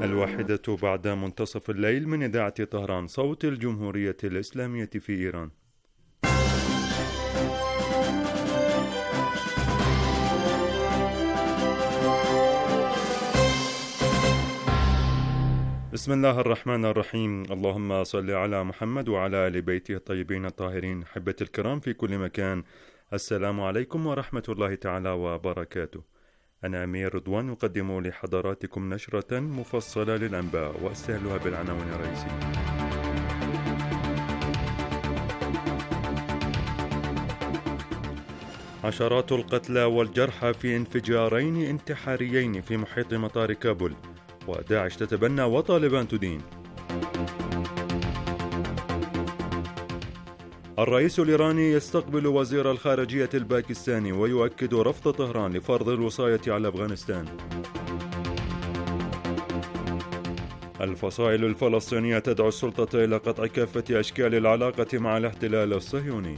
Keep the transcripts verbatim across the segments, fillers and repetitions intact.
الواحدة بعد منتصف الليل من إذاعة طهران، صوت الجمهورية الإسلامية في إيران. بسم الله الرحمن الرحيم. اللهم صل على محمد وعلى آل بيته الطيبين الطاهرين. أحبتي الكرام في كل مكان، السلام عليكم ورحمة الله تعالى وبركاته. أنا أمير رضوان أقدم لحضراتكم نشرة مفصلة للأنباء وأستهلها بالعناوين الرئيسية. عشرات القتلى والجرحى في انفجارين انتحاريين في محيط مطار كابول، وداعش تتبنى وطالبان تدين. الرئيس الإيراني يستقبل وزير الخارجية الباكستاني ويؤكد رفض طهران لفرض الوصاية على أفغانستان. الفصائل الفلسطينية تدعو السلطة إلى قطع كافة أشكال العلاقة مع الاحتلال الصهيوني.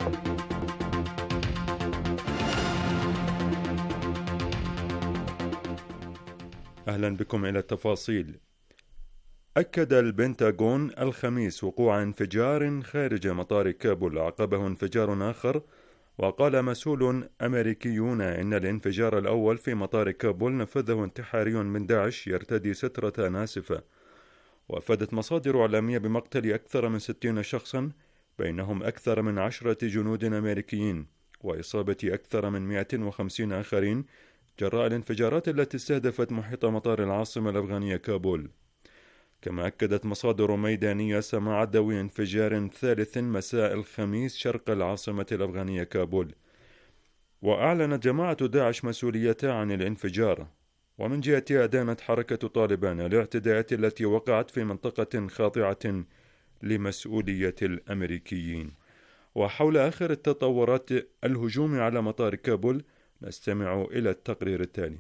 أهلا بكم إلى التفاصيل. أكد البنتاغون الخميس وقوع انفجار خارج مطار كابول عقبه انفجار آخر، وقال مسؤول أمريكيون إن الانفجار الأول في مطار كابول نفذه انتحاري من داعش يرتدي سترة ناسفة. وأفادت مصادر إعلامية بمقتل أكثر من ستين شخصا، بينهم أكثر من عشرة جنود أمريكيين، وإصابة أكثر من مئة وخمسين آخرين جراء الانفجارات التي استهدفت محيط مطار العاصمة الأفغانية كابول. كما أكدت مصادر ميدانية سماع دوي انفجار ثالث مساء الخميس شرق العاصمة الأفغانية كابول. وأعلنت جماعة داعش مسؤوليتها عن الانفجار. ومن جهتها أدانت حركة طالبان الاعتداءات التي وقعت في منطقة خاضعة لمسؤولية الأمريكيين. وحول آخر التطورات الهجوم على مطار كابول نستمع إلى التقرير التالي.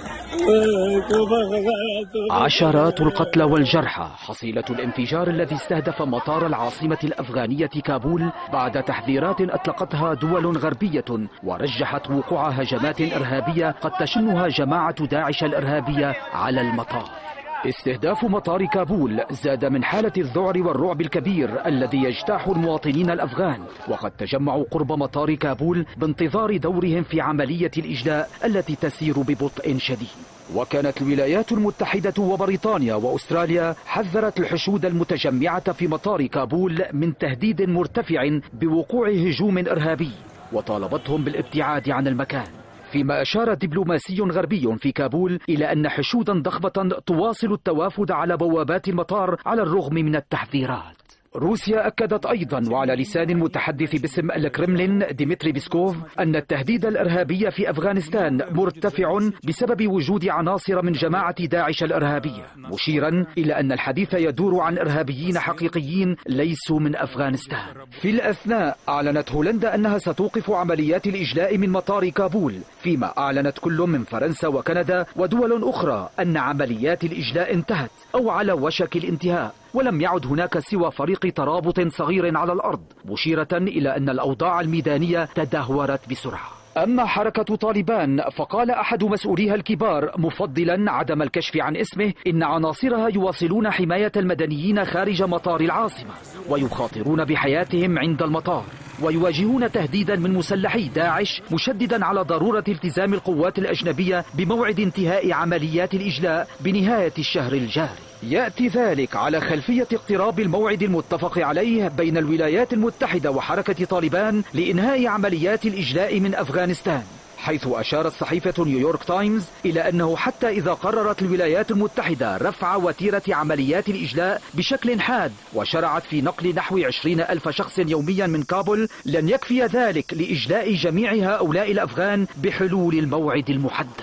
عشرات القتلى والجرحى حصيلة الانفجار الذي استهدف مطار العاصمة الأفغانية كابول بعد تحذيرات أطلقتها دول غربية ورجحت وقوع هجمات إرهابية قد تشنها جماعة داعش الإرهابية على المطار. استهداف مطار كابول زاد من حالة الذعر والرعب الكبير الذي يجتاح المواطنين الأفغان، وقد تجمعوا قرب مطار كابول بانتظار دورهم في عملية الإجلاء التي تسير ببطء شديد. وكانت الولايات المتحدة وبريطانيا وأستراليا حذرت الحشود المتجمعة في مطار كابول من تهديد مرتفع بوقوع هجوم إرهابي، وطالبتهم بالابتعاد عن المكان. فيما أشار دبلوماسي غربي في كابول إلى أن حشودا ضخمة تواصل التوافد على بوابات المطار على الرغم من التحذيرات. روسيا أكدت أيضا وعلى لسان المتحدث باسم الكرملين ديمتري بيسكوف أن التهديد الإرهابي في أفغانستان مرتفع بسبب وجود عناصر من جماعة داعش الإرهابية، مشيرا إلى أن الحديث يدور عن إرهابيين حقيقيين ليسوا من أفغانستان. في الأثناء أعلنت هولندا أنها ستوقف عمليات الإجلاء من مطار كابول، فيما أعلنت كل من فرنسا وكندا ودول أخرى أن عمليات الإجلاء انتهت أو على وشك الانتهاء، ولم يعد هناك سوى فريق ترابط صغير على الأرض، مشيرة إلى أن الأوضاع الميدانية تدهورت بسرعة. أما حركة طالبان فقال أحد مسؤوليها الكبار مفضلا عدم الكشف عن اسمه إن عناصرها يواصلون حماية المدنيين خارج مطار العاصمة ويخاطرون بحياتهم عند المطار، ويواجهون تهديدا من مسلحي داعش، مشددا على ضرورة التزام القوات الأجنبية بموعد انتهاء عمليات الإجلاء بنهاية الشهر الجاري. يأتي ذلك على خلفية اقتراب الموعد المتفق عليه بين الولايات المتحدة وحركة طالبان لإنهاء عمليات الإجلاء من أفغانستان، حيث أشارت صحيفة نيويورك تايمز إلى أنه حتى إذا قررت الولايات المتحدة رفع وتيرة عمليات الإجلاء بشكل حاد وشرعت في نقل نحو عشرين ألف شخص يوميا من كابول، لن يكفي ذلك لإجلاء جميع هؤلاء الأفغان بحلول الموعد المحدد.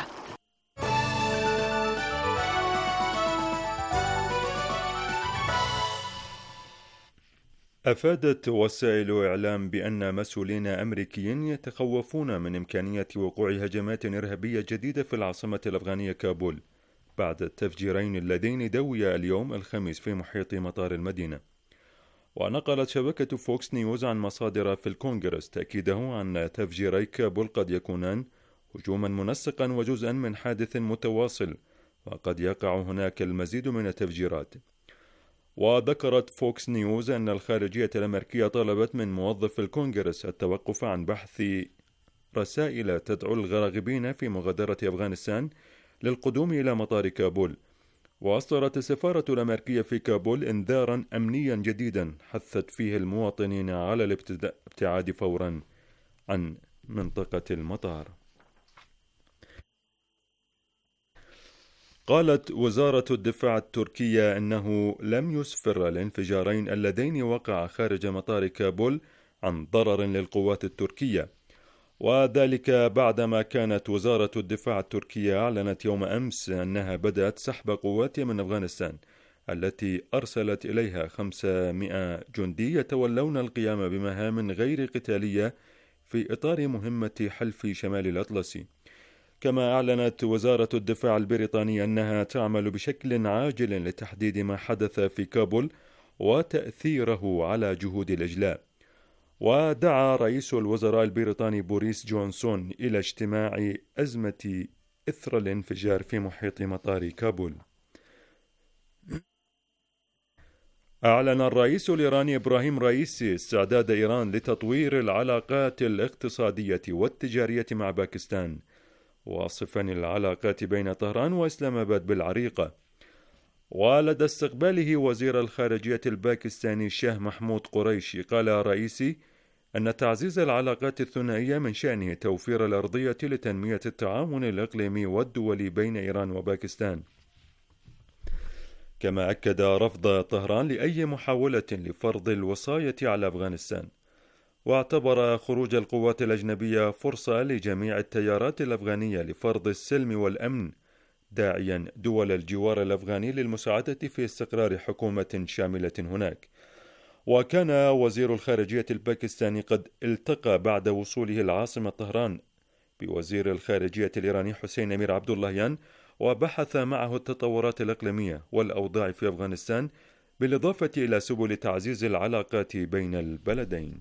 أفادت وسائل إعلام بأن مسؤولين أمريكيين يتخوفون من إمكانية وقوع هجمات إرهابية جديدة في العاصمة الأفغانية كابول بعد التفجيرين اللذين دويا اليوم الخميس في محيط مطار المدينة. ونقلت شبكة فوكس نيوز عن مصادر في الكونغرس تأكيده أن تفجيري كابول قد يكونان هجوما منسقا وجزءا من حادث متواصل وقد يقع هناك المزيد من التفجيرات. وذكرت فوكس نيوز أن الخارجية الأمريكية طلبت من موظف الكونغرس التوقف عن بحث رسائل تدعو الراغبين في مغادرة أفغانستان للقدوم إلى مطار كابول. وأصدرت السفارة الأمريكية في كابول إنذارا أمنيا جديدا حثت فيه المواطنين على الابتعاد فورا عن منطقة المطار. قالت وزارة الدفاع التركية أنه لم يسفر الانفجارين اللذين وقعا خارج مطار كابول عن ضرر للقوات التركية، وذلك بعدما كانت وزارة الدفاع التركية أعلنت يوم أمس أنها بدأت سحب قواتها من أفغانستان التي أرسلت إليها خمسمائة جندي يتولون القيام بمهام غير قتالية في إطار مهمة حلف شمال الأطلسي. كما أعلنت وزارة الدفاع البريطانية أنها تعمل بشكل عاجل لتحديد ما حدث في كابول وتأثيره على جهود الإجلاء. ودعا رئيس الوزراء البريطاني بوريس جونسون إلى اجتماع أزمة إثر الانفجار في محيط مطار كابول. أعلن الرئيس الإيراني إبراهيم رئيسي استعداد إيران لتطوير العلاقات الاقتصادية والتجارية مع باكستان، واصفا العلاقات بين طهران وإسلام آباد بالعريقة. ولدى استقباله وزير الخارجية الباكستاني شاه محمود قريشي، قال رئيسي أن تعزيز العلاقات الثنائية من شأنه توفير الأرضية لتنمية التعاون الإقليمي والدولي بين إيران وباكستان. كما أكد رفض طهران لأي محاولة لفرض الوصاية على أفغانستان، واعتبر خروج القوات الأجنبية فرصة لجميع التيارات الأفغانية لفرض السلم والأمن، داعيا دول الجوار الأفغاني للمساعدة في استقرار حكومة شاملة هناك. وكان وزير الخارجية الباكستاني قد التقى بعد وصوله العاصمة طهران بوزير الخارجية الإيراني حسين أمير عبد اللهيان، وبحث معه التطورات الإقليمية والأوضاع في أفغانستان، بالإضافة إلى سبل تعزيز العلاقات بين البلدين.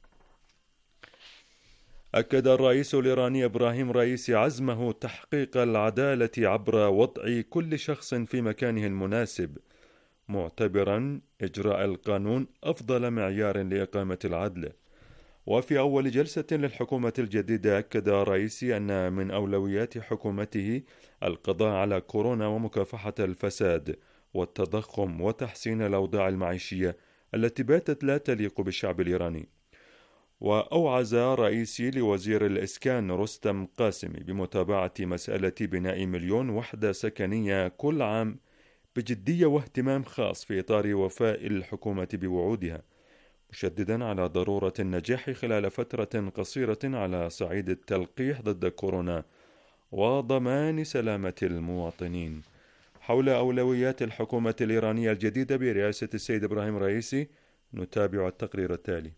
أكد الرئيس الإيراني إبراهيم رئيسي عزمه تحقيق العدالة عبر وضع كل شخص في مكانه المناسب، معتبرا إجراء القانون أفضل معيار لإقامة العدل. وفي أول جلسة للحكومة الجديدة أكد رئيسي أن من أولويات حكومته القضاء على كورونا ومكافحة الفساد والتضخم وتحسين الأوضاع المعيشية التي باتت لا تليق بالشعب الإيراني. وأوعز رئيسي لوزير الإسكان رستم قاسمي بمتابعة مسألة بناء مليون وحدة سكنية كل عام بجدية واهتمام خاص في إطار وفاء الحكومة بوعودها، مشددا على ضرورة النجاح خلال فترة قصيرة على صعيد التلقيح ضد كورونا وضمان سلامة المواطنين. حول أولويات الحكومة الإيرانية الجديدة برئاسة السيد إبراهيم رئيسي نتابع التقرير التالي.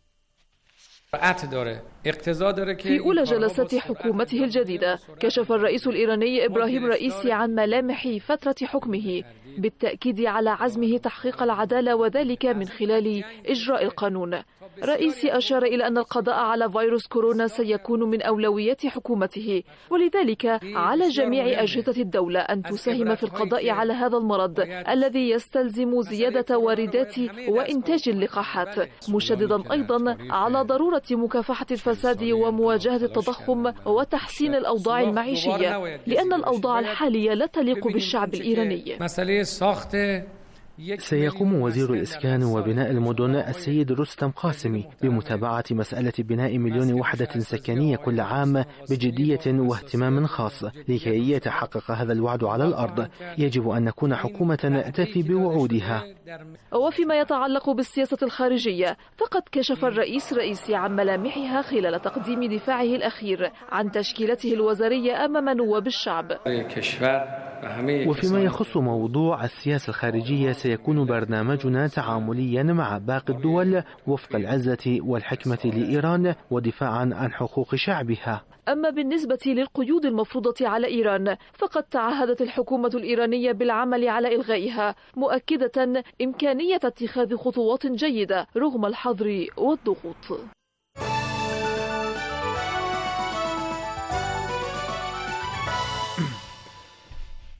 في أولى جلسات حكومته الجديدة كشف الرئيس الإيراني إبراهيم رئيسي عن ملامح فترة حكمه، بالتأكيد على عزمه تحقيق العدالة وذلك من خلال إجراء القانون. رئيسي أشار إلى أن القضاء على فيروس كورونا سيكون من أولويات حكومته، ولذلك على جميع أجهزة الدولة أن تساهم في القضاء على هذا المرض الذي يستلزم زيادة واردات وإنتاج اللقاحات، مشددا أيضا على ضرورة مكافحة الفساد ومواجهة التضخم وتحسين الأوضاع المعيشية، لأن الأوضاع الحالية لا تليق بالشعب الإيراني. سيقوم وزير الإسكان وبناء المدن السيد رستم قاسمي بمتابعة مسألة بناء مليون وحدة سكنية كل عام بجدية واهتمام خاص لكي يتحقق هذا الوعد على الأرض. يجب أن نكون حكومة تفي بوعودها. وفيما يتعلق بالسياسة الخارجية فقد كشف الرئيس رئيسي عن ملامحها خلال تقديم دفاعه الأخير عن تشكيلته الوزارية أمام نواب الشعب. وفيما يخص موضوع السياسة الخارجية سيكون برنامجنا تعامليا مع باقي الدول وفق العزة والحكمة لإيران ودفاعا عن حقوق شعبها. أما بالنسبة للقيود المفروضة على إيران فقد تعهدت الحكومة الإيرانية بالعمل على إلغائها، مؤكدة إمكانية اتخاذ خطوات جيدة رغم الحظر والضغوط.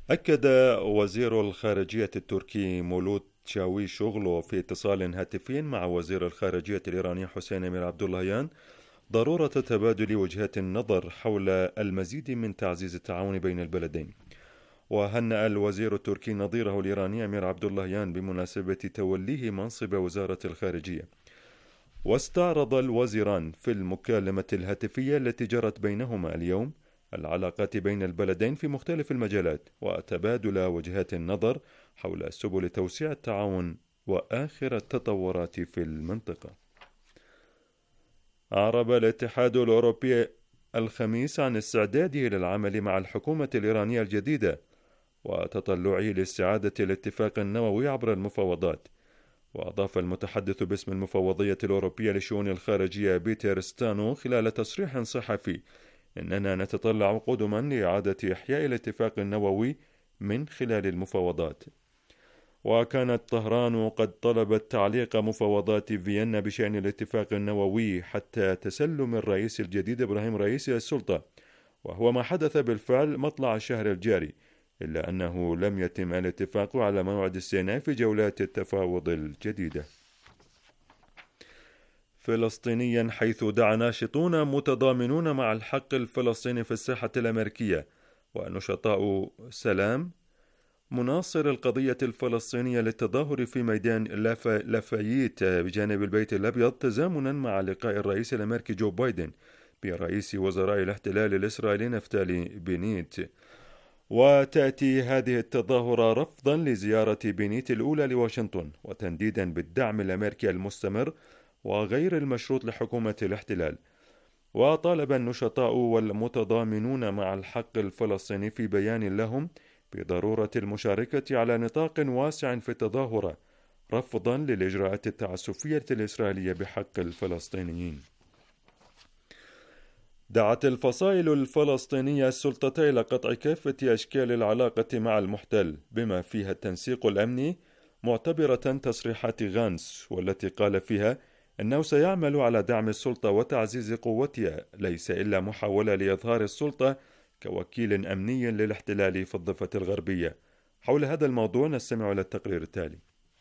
أكد وزير الخارجية التركي مولود تشاويشوغلو في اتصال هاتفي مع وزير الخارجية الإيراني حسين أمير عبداللهيان ضرورة تبادل وجهات النظر حول المزيد من تعزيز التعاون بين البلدين. وهنأ الوزير التركي نظيره الإيراني أمير عبداللهيان بمناسبة توليه منصب وزارة الخارجية. واستعرض الوزيران في المكالمة الهاتفية التي جرت بينهما اليوم العلاقات بين البلدين في مختلف المجالات وتبادل وجهات النظر حول سبل توسيع التعاون وآخر التطورات في المنطقة. أعرب الاتحاد الأوروبي الخميس عن استعداده للعمل مع الحكومة الإيرانية الجديدة وتطلعه لاستعادة الاتفاق النووي عبر المفاوضات. وأضاف المتحدث باسم المفوضية الأوروبية لشؤون الخارجية بيتر ستانو خلال تصريح صحفي إننا نتطلع قدما لإعادة إحياء الاتفاق النووي من خلال المفاوضات. وكانت طهران قد طلبت تعليق مفاوضات فيينا بشأن الاتفاق النووي حتى تسلم الرئيس الجديد إبراهيم رئيسي السلطة، وهو ما حدث بالفعل مطلع الشهر الجاري، إلا أنه لم يتم الاتفاق على موعد استئناف جولات التفاوض الجديدة. فلسطينيا حيث دعا ناشطون متضامنون مع الحق الفلسطيني في الساحة الأمريكية ونشطاء سلام مناصر القضية الفلسطينية للتظاهر في ميدان لاف... لافاييت بجانب البيت الأبيض تزامنا مع لقاء الرئيس الأمريكي جو بايدن برئيس وزراء الاحتلال الإسرائيلي نفتالي بنيت. وتأتي هذه التظاهرة رفضا لزيارة بنيت الأولى لواشنطن وتنديدا بالدعم الأمريكي المستمر وغير المشروط لحكومة الاحتلال. وطالب النشطاء والمتضامنون مع الحق الفلسطيني في بيان لهم بضرورة المشاركة على نطاق واسع في التظاهرة رفضا للإجراءات التعسفية الإسرائيلية بحق الفلسطينيين. دعت الفصائل الفلسطينية السلطتين إلى قطع كافة أشكال العلاقة مع المحتل بما فيها التنسيق الأمني، معتبرة تصريحات غانس والتي قال فيها أنه سيعمل على دعم السلطة وتعزيز قوتها، ليس إلا محاولة لإظهار السلطة كوكيل أمني للاحتلال في الضفة الغربية. حول هذا الموضوع نستمع إلى التقرير التالي.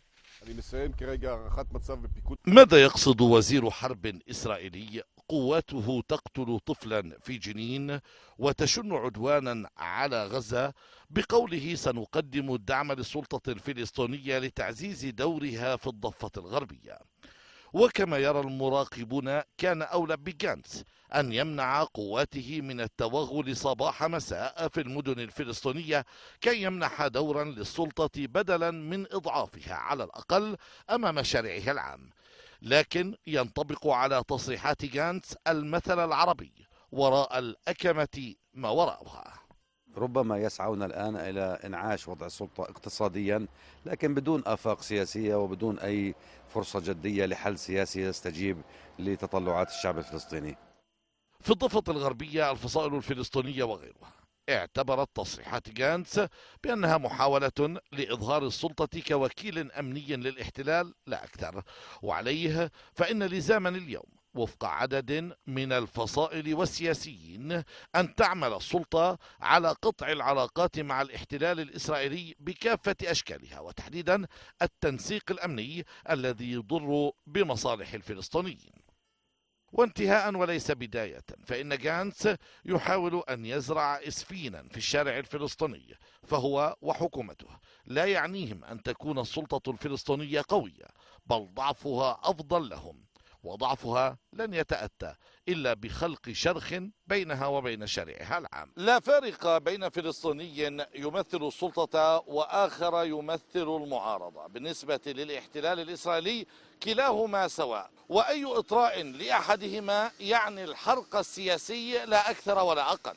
ماذا يقصد وزير حرب إسرائيلي قواته تقتل طفلا في جنين وتشن عدوانا على غزة بقوله سنقدم الدعم للسلطة الفلسطينية لتعزيز دورها في الضفة الغربية؟ وكما يرى المراقبون كان أولى بغانتس أن يمنع قواته من التوغل صباح مساء في المدن الفلسطينية كي يمنح دورا للسلطة بدلا من إضعافها على الأقل أمام شارعها العام. لكن ينطبق على تصريحات غانتس المثل العربي: وراء الأكمة ما وراءها. ربما يسعون الآن إلى إنعاش وضع السلطة اقتصاديا، لكن بدون آفاق سياسية وبدون أي فرصة جدية لحل سياسي يستجيب لتطلعات الشعب الفلسطيني. في الضفة الغربية الفصائل الفلسطينية وغيرها اعتبرت تصريحات غانتس بأنها محاولة لإظهار السلطة كوكيل أمني للاحتلال لا أكثر، وعليه فإن لزاما اليوم وفق عدد من الفصائل والسياسيين أن تعمل السلطة على قطع العلاقات مع الاحتلال الإسرائيلي بكافة أشكالها، وتحديدا التنسيق الأمني الذي يضر بمصالح الفلسطينيين. وانتهاء وليس بداية، فإن غانتس يحاول أن يزرع إسفينا في الشارع الفلسطيني، فهو وحكومته لا يعنيهم أن تكون السلطة الفلسطينية قوية، بل ضعفها أفضل لهم، وضعفها لن يتأتى إلا بخلق شرخ بينها وبين شارعها العام. لا فارق بين فلسطيني يمثل السلطة وآخر يمثل المعارضة بالنسبة للاحتلال الإسرائيلي، كلاهما سواء، وأي إطراء لأحدهما يعني الحرق السياسي لا أكثر ولا أقل.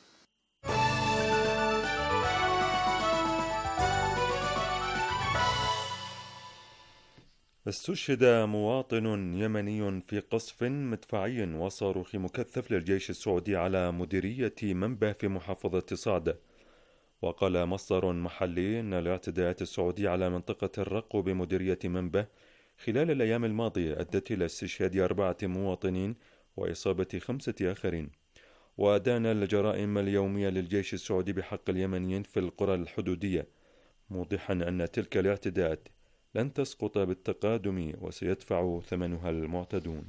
استشهد مواطن يمني في قصف مدفعي وصاروخ مكثف للجيش السعودي على مديرية منبه في محافظة صعدة. وقال مصدر محلي أن الاعتداءات السعودية على منطقة الرقو بمديرية منبه خلال الأيام الماضية أدت إلى استشهاد أربعة مواطنين وإصابة خمسة آخرين. ودان الجرائم اليومية للجيش السعودي بحق اليمنيين في القرى الحدودية، موضحا أن تلك الاعتداءات لن تسقط بالتقادم وسيدفع ثمنها المعتدون.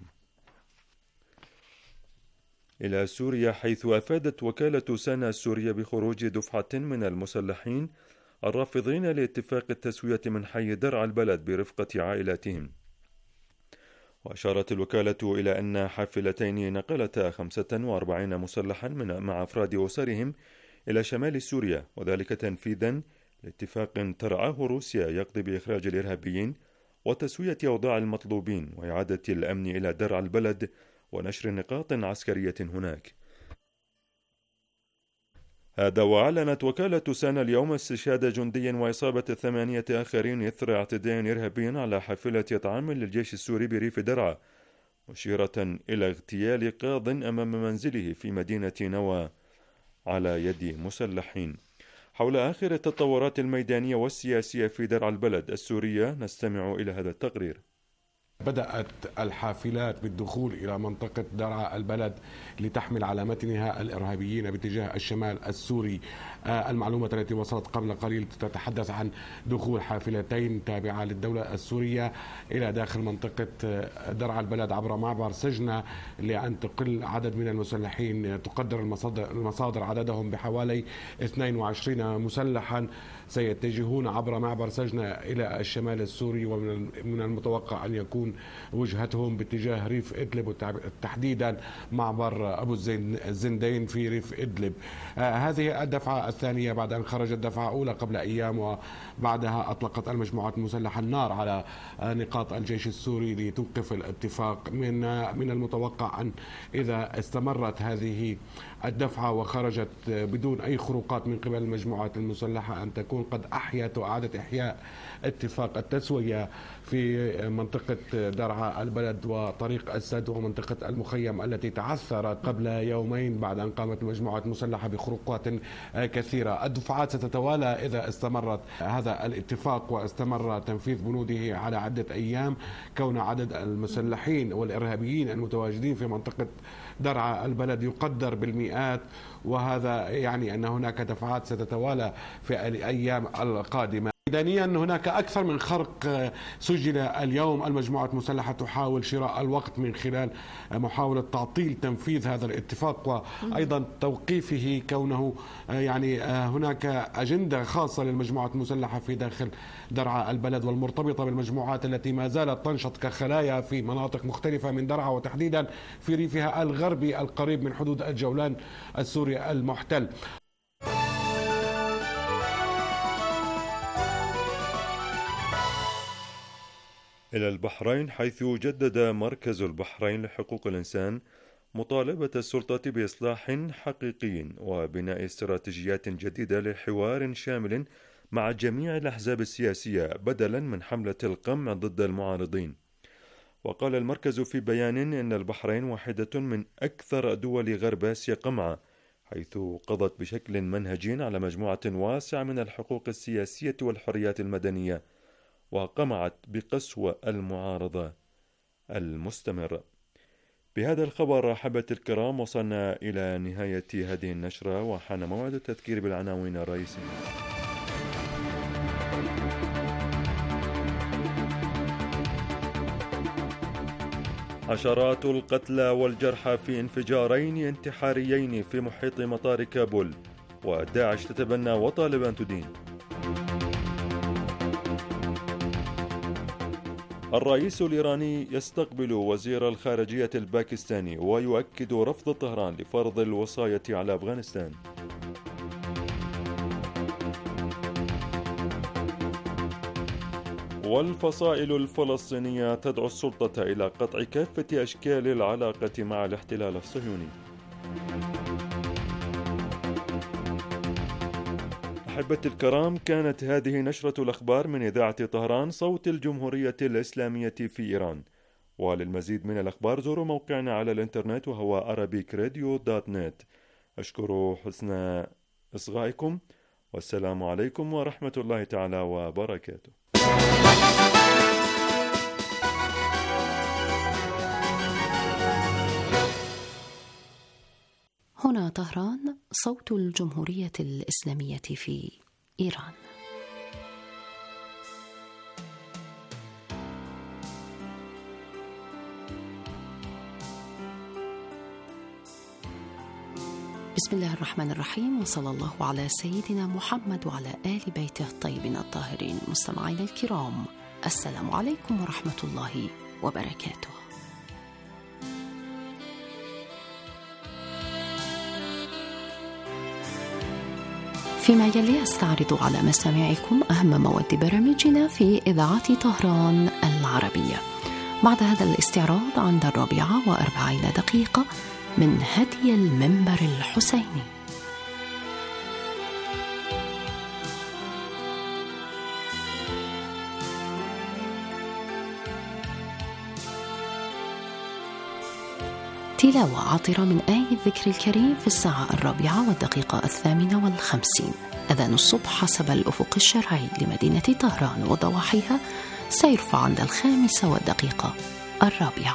إلى سوريا، حيث أفادت وكالة سانا السورية بخروج دفعة من المسلحين الرافضين لاتفاق التسوية من حي درع البلد برفقة عائلاتهم. وأشارت الوكالة إلى أن حافلتين نقلتا خمسة وأربعين مسلحا من مع أفراد أسرهم إلى شمال سوريا، وذلك تنفيذا لاتفاق ترعاه روسيا يقضي بإخراج الإرهابيين وتسوية أوضاع المطلوبين وإعادة الأمن إلى درع البلد ونشر نقاط عسكرية هناك. هذا وأعلنت وكالة سانا اليوم استشهاد جندي وإصابة ثمانية آخرين إثر اعتداء إرهابي على حافلة طعام للجيش السوري بريف درعا، مشيرة إلى اغتيال قاض أمام منزله في مدينة نوى على يد مسلحين. حول آخر التطورات الميدانية والسياسية في درع البلد السورية نستمع إلى هذا التقرير. بدأت الحافلات بالدخول إلى منطقة درع البلد لتحمل على متنها الإرهابيين باتجاه الشمال السوري. المعلومة التي وصلت قبل قليل تتحدث عن دخول حافلتين تابعة للدولة السورية إلى داخل منطقة درع البلد عبر معبر سجنة لأن تقل عدد من المسلحين. تقدر المصادر, المصادر عددهم بحوالي اثنين وعشرين مسلحا سيتجهون عبر معبر سجنة إلى الشمال السوري، ومن المتوقع أن يكون وجهتهم باتجاه ريف إدلب تحديدا معبر أبو الزندين في ريف إدلب. آه هذه الدفعة الثانية بعد أن خرجت دفعة أولى قبل أيام، وبعدها أطلقت المجموعات المسلحة النار على آه نقاط الجيش السوري لتوقف الاتفاق. من آه من المتوقع أن إذا استمرت هذه الدفعة وخرجت بدون أي خروقات من قبل المجموعات المسلحة أن تكون قد أحيت وأعادت إحياء اتفاق التسوية في منطقة درعا البلد وطريق السد ومنطقة المخيم التي تعثرت قبل يومين بعد أن قامت المجموعات المسلحة بخروقات كثيرة. الدفعات ستتوالى إذا استمرت هذا الاتفاق واستمر تنفيذ بنوده على عدة أيام، كون عدد المسلحين والإرهابيين المتواجدين في منطقة درعا البلد يقدر بالمئات، وهذا يعني أن هناك دفعات ستتوالى في الأيام القادمة. ميدانيا هناك أكثر من خرق سجل اليوم. المجموعات المسلحة تحاول شراء الوقت من خلال محاولة تعطيل تنفيذ هذا الاتفاق وأيضا توقيفه، كونه يعني هناك أجندة خاصة للمجموعات المسلحة في داخل درعا البلد والمرتبطة بالمجموعات التي ما زالت تنشط كخلايا في مناطق مختلفة من درعا وتحديدا في ريفها الغربي القريب من حدود الجولان السوري المحتل. إلى البحرين، حيث جدد مركز البحرين لحقوق الإنسان مطالبة السلطة بإصلاح حقيقي وبناء استراتيجيات جديدة لحوار شامل مع جميع الأحزاب السياسية بدلا من حملة القمع ضد المعارضين. وقال المركز في بيان إن البحرين واحدة من أكثر دول غرب آسيا قمعا، حيث قضت بشكل منهجي على مجموعة واسعة من الحقوق السياسية والحريات المدنية، وقمعت بقسوة المعارضة المستمرة. بهذا الخبر أحبة الكرام وصلنا إلى نهاية هذه النشرة، وحان موعد التذكير بالعناوين الرئيسية. عشرات القتلى والجرحى في انفجارين انتحاريين في محيط مطار كابول، وداعش تتبنى وطالبان تدين. الرئيس الإيراني يستقبل وزير الخارجية الباكستاني ويؤكد رفض طهران لفرض الوصاية على أفغانستان. والفصائل الفلسطينية تدعو السلطة إلى قطع كافة أشكال العلاقة مع الاحتلال الصهيوني. أحبة الكرام، كانت هذه نشرة الأخبار من إذاعة طهران صوت الجمهورية الإسلامية في إيران. وللمزيد من الأخبار زوروا موقعنا على الإنترنت وهو arabic radio dot net. أشكر حسن إصغائكم، والسلام عليكم ورحمة الله تعالى وبركاته. هنا طهران، صوت الجمهورية الإسلامية في إيران. بسم الله الرحمن الرحيم، وصلى الله على سيدنا محمد وعلى آل بيته الطيبين الطاهرين. مستمعينا الكرام، السلام عليكم ورحمة الله وبركاته. فيما يلي أستعرض على مسامعكم أهم مواد برامجنا في إذاعة طهران العربية. بعد هذا الاستعراض عند الرابعة وأربعين دقيقة من هدي المنبر الحسيني. تلاوة عطرة من آية الذكر الكريم في الساعة الرابعة والدقيقة الثامنة والخمسين. أذان الصبح حسب الأفق الشرعي لمدينة طهران وضواحيها سيرفع عند الخامسة والدقيقة الرابعة.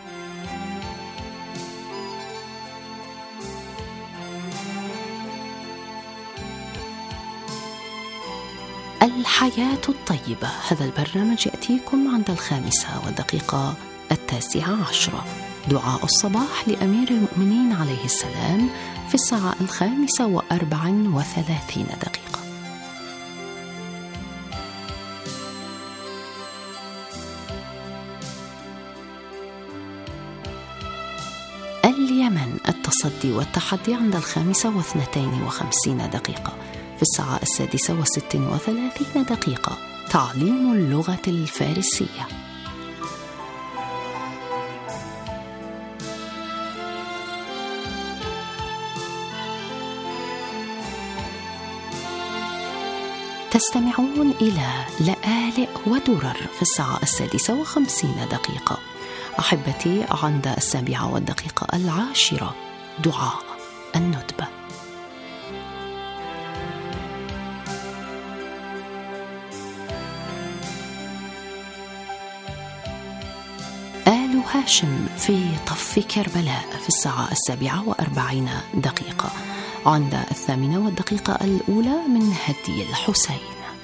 الحياة الطيبة، هذا البرنامج يأتيكم عند الخامسة والدقيقة التاسعة عشرة. دعاء الصباح لأمير المؤمنين عليه السلام في الساعة الخامسة وأربع وثلاثين دقيقة. اليمن، التصدي والتحدي عند الخامسة واثنتين وخمسين دقيقة. في الساعة السادسة وست وثلاثين دقيقة تعليم اللغة الفارسية. تستمعون إلى لآلئ ودرر في الساعة السادسة وخمسين دقيقة. أحبتي، عند السابعة والدقيقة العاشرة دعاء الندبة. آل هاشم في طف كربلاء في الساعة السابعة وأربعين دقيقة. عند الثامنة والدقيقة الأولى من هدي الحسين.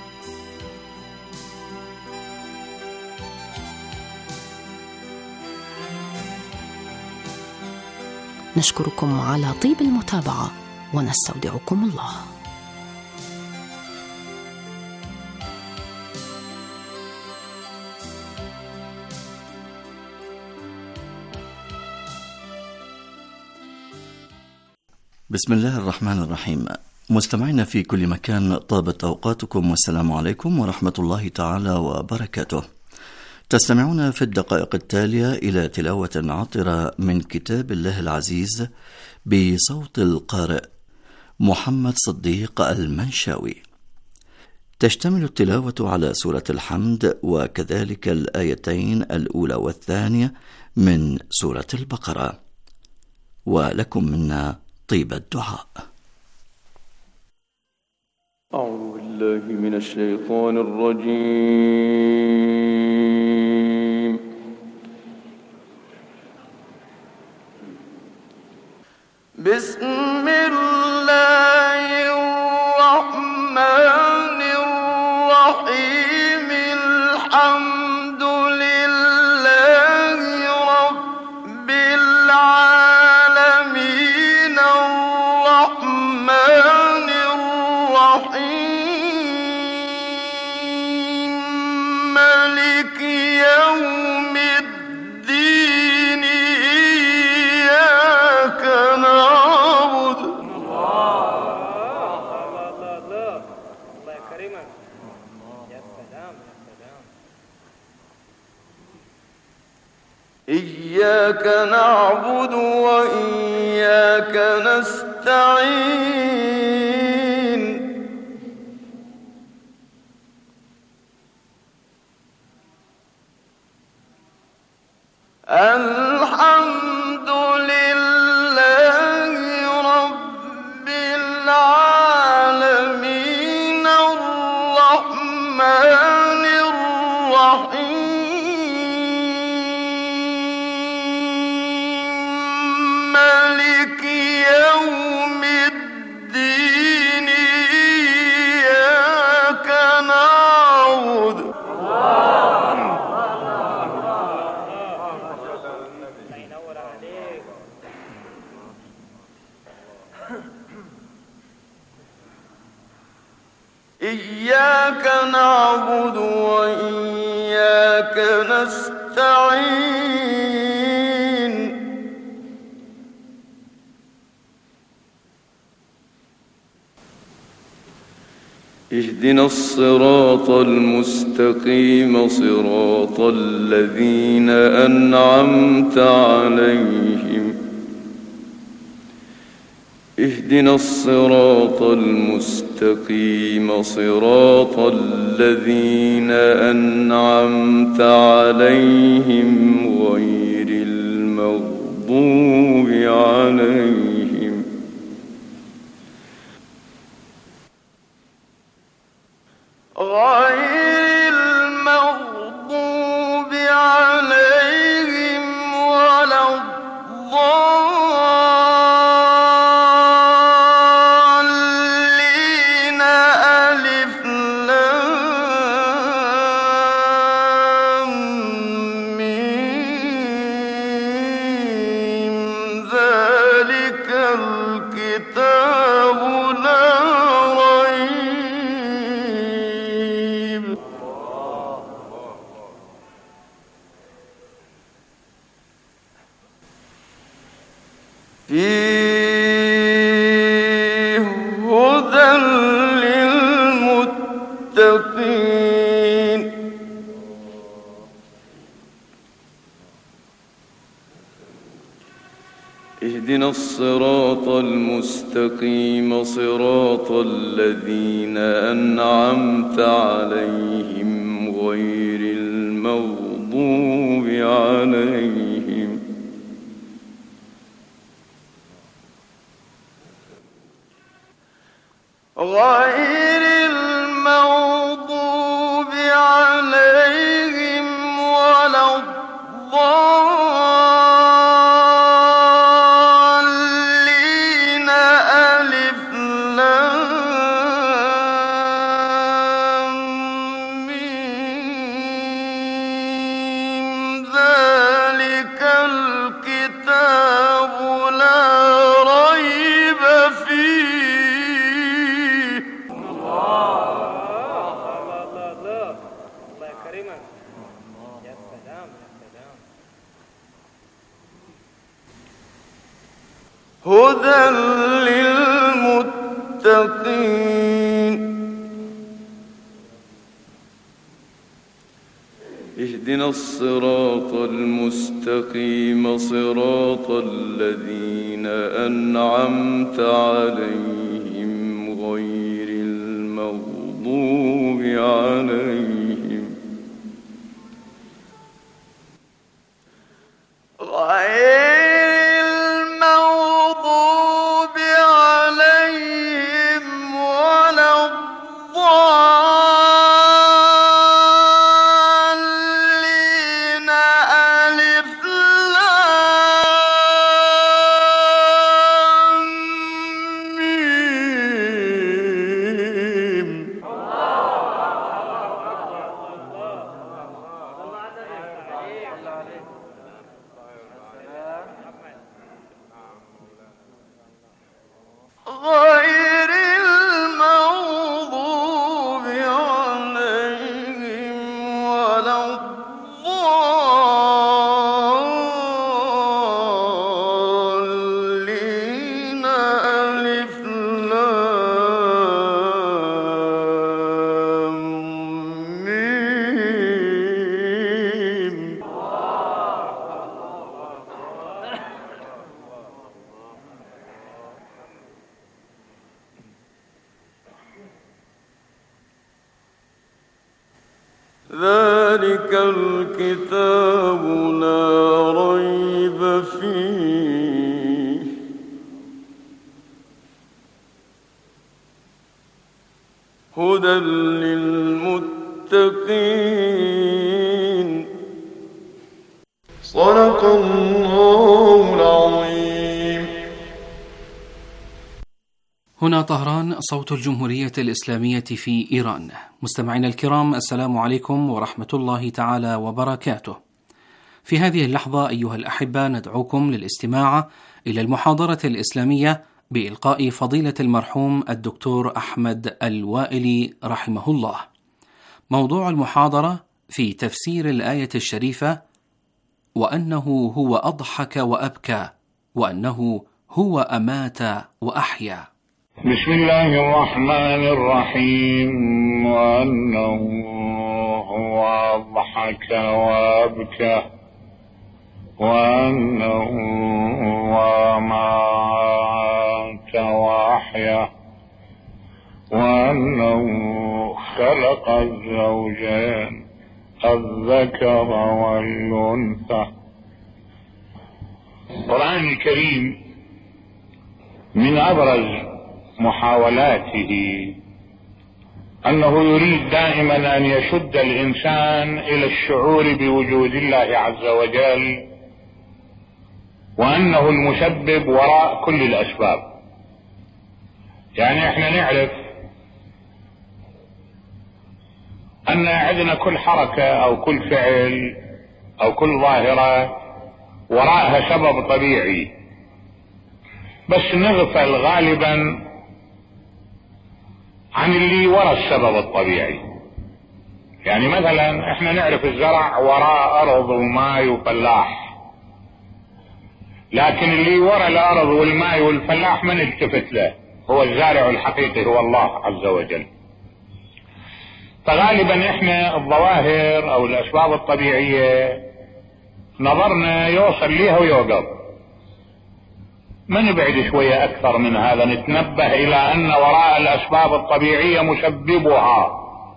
نشكركم على طيب المتابعة ونستودعكم الله. بسم الله الرحمن الرحيم. مستمعينا في كل مكان، طابت أوقاتكم والسلام عليكم ورحمة الله تعالى وبركاته. تستمعون في الدقائق التالية إلى تلاوة عطرة من كتاب الله العزيز بصوت القارئ محمد صديق المنشاوي. تشتمل التلاوة على سورة الحمد وكذلك الآيتين الأولى والثانية من سورة البقرة. ولكم منا طيب الدعاء. أعوذ بالله من الشيطان الرجيم. بسم الله الرحمن الرحيم. الحمد لله رب العالمين الرحمن الرحيم مالك يوم الدين إياك نعبد إياك نعبد وإياك نستعين. الحمد لله رب العالمين الرحمن الرحيم مالك يوم إياك نعبد وإياك نستعين اهدنا الصراط المستقيم صراط الذين أنعمت عليهم اهدنا الصراط المستقيم صراط الذين أنعمت عليهم غير المغضوب عليهم غير المغضوب عليهم ولا الضالين ألف لام ميم ذلك الكتاب لا ريب فيه هدى للمتقين اهدنا الصراط المستقيم صراط الذين أنعمت عليهم غير المغضوب عليهم غير المغضوب عليهم ولا الضالين ألف لام ميم ذلك الكتاب لا ريب فيه هدى للمتقين اهدنا الصراط المستقيم صراط الذين أنعمت عليهم غير المغضوب عليهم غير المغضوب عليهم ولا الضالين ألف لام ميم غير المغضوب عليهم ولا الضالين ألف لام ميم ذلك الكتاب لا ريب فيه هدى للمتقين صدق الله العظيم. هنا طهران، صوت الجمهورية الإسلامية في إيران. مستمعينا الكرام، السلام عليكم ورحمة الله تعالى وبركاته. في هذه اللحظة أيها الأحبة ندعوكم للاستماع إلى المحاضرة الإسلامية بإلقاء فضيلة المرحوم الدكتور أحمد الوائلي رحمه الله. موضوع المحاضرة في تفسير الآية الشريفة: وأنه هو أضحك وأبكى وأنه هو أمات وأحيا. بسم الله الرحمن الرحيم. وأنه هو أضحك وأبكى وأنه هو أمات وأحيا وأنه خلق الزوجين الذكر والأنثى. القرآن الكريم من أبرز محاولاته أنه يريد دائما أن يشد الإنسان إلى الشعور بوجود الله عز وجل، وأنه المسبب وراء كل الأسباب. يعني احنا نعرف أن عندنا كل حركة أو كل فعل أو كل ظاهرة وراءها سبب طبيعي، بس نغفل غالبا عن اللي وراء السبب الطبيعي. يعني مثلا احنا نعرف الزرع وراء أرض وماء وفلاح، لكن اللي وراء الأرض والماء والفلاح ما نلتفت له، هو الزارع الحقيقي هو الله عز وجل. فغالبا احنا الظواهر او الاسباب الطبيعية نظرنا يوصل ليها ويوقف، ما نبعد شوية اكثر من هذا، نتنبه الى ان وراء الاسباب الطبيعية مسببها.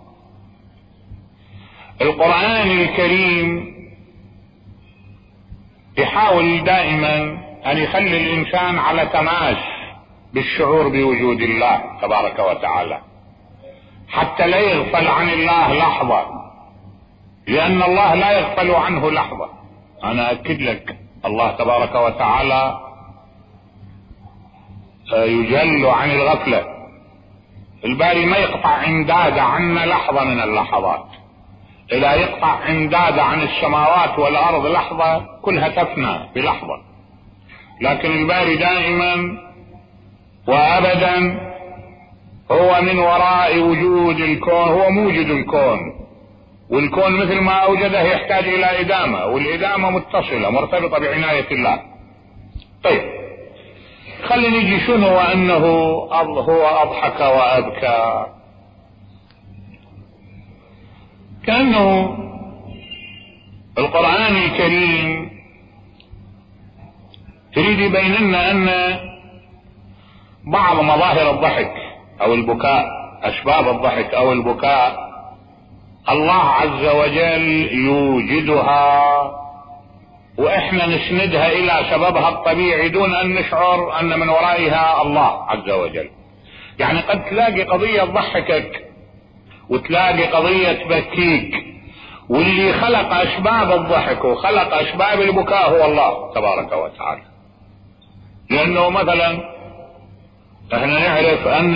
القرآن الكريم يحاول دائما ان يخلي الانسان على تماس بالشعور بوجود الله تبارك وتعالى، حتى لا يغفل عن الله لحظة، لأن الله لا يغفل عنه لحظة. أنا أكد لك الله تبارك وتعالى يجل عن الغفلة. الباري ما يقطع عمداد عنا لحظة من اللحظات، إذا يقطع عمداد عن السماوات والأرض لحظة كلها تفنى بلحظة، لكن الباري دائما وأبدا هو من وراء وجود الكون، هو موجد الكون، والكون مثل ما أوجده يحتاج إلى إدامة، والإدامة متصلة مرتبطة بعناية الله. طيب خلينا نجي شنو وأنه هو أضحك وأبكى. كأنه القرآن الكريم تريد يبين لنا أن بعض مظاهر الضحك او البكاء، اسباب الضحك او البكاء، الله عز وجل يوجدها واحنا نسندها الى سببها الطبيعي دون ان نشعر ان من ورائها الله عز وجل. يعني قد تلاقي قضية تضحكك وتلاقي قضية تبكيك، واللي خلق اسباب الضحك وخلق اسباب البكاء هو الله تبارك وتعالى. لانه مثلا احنا نعرف ان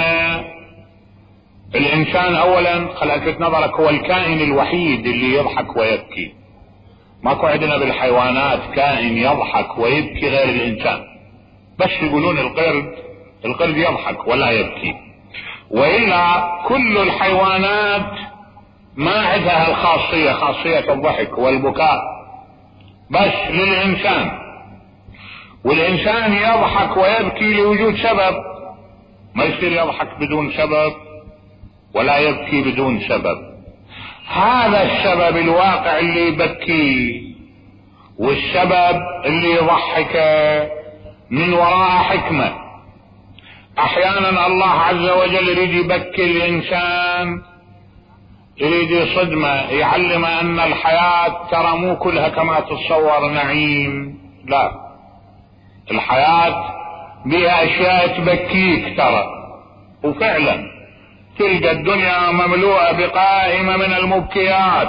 الانسان اولا خلقت نظرك هو الكائن الوحيد اللي يضحك ويبكي. ماكو عندنا بالحيوانات كائن يضحك ويبكي غير الانسان، بس يقولون القرد القرد يضحك ولا يبكي، والا كل الحيوانات ما عندها الخاصية خاصية الضحك والبكاء، بس للانسان. والانسان يضحك ويبكي لوجود سبب، ما يصير يضحك بدون سبب ولا يبكي بدون سبب. هذا السبب الواقع اللي يبكي والسبب اللي يضحكه من وراء حكمة. احيانا الله عز وجل يريد يبكي الانسان، يريد يصدمه، يعلم ان الحياة ترى مو كلها كما تتصور نعيم، لا، الحياة بها اشياء تبكيك ترى. وفعلا تلقى الدنيا مملوءة بقائمة من المبكيات،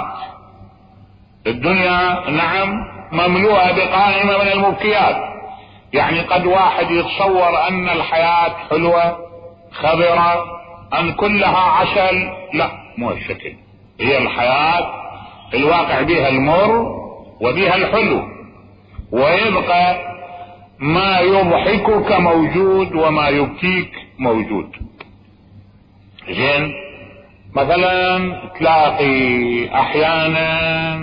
الدنيا نعم مملوءة بقائمة من المبكيات. يعني قد واحد يتصور ان الحياة حلوة خضرة، ان كلها عسل، لا مو الشكل. هي الحياة الواقع بها المر وبها الحلو، ويبقى ما يضحكك موجود وما يبكيك موجود. زين، مثلا تلاقي احيانا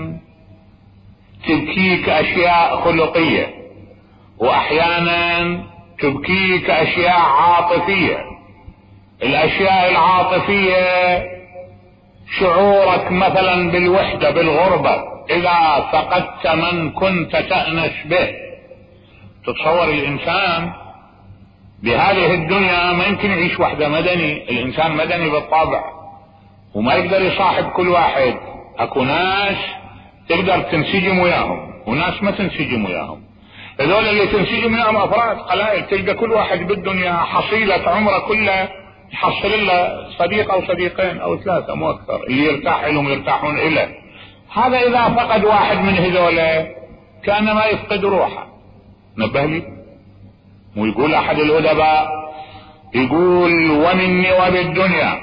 تبكيك اشياء خلقية، واحيانا تبكيك اشياء عاطفية. الاشياء العاطفية شعورك مثلا بالوحدة بالغربة اذا فقدت من كنت تأنس به. تتصور الانسان بهذه الدنيا ما يمكن يعيش وحده، مدني، الانسان مدني بالطبع وما يقدر يصاحب كل واحد. اكو ناس تقدر تنسجم وياهم وناس ما تنسجم وياهم. هذول اللي تنسجم وياهم افراد قلائل، تلقى كل واحد بالدنيا حصيلة عمره كله يحصل له صديق او صديقين او ثلاثة مو اكثر، اللي يرتاح لهم يرتاحون اليه. هذا اذا فقد واحد من هذول كانما يفقد روحه. نبه لي، ويقول احد الادباء يقول ومني وبالدنيا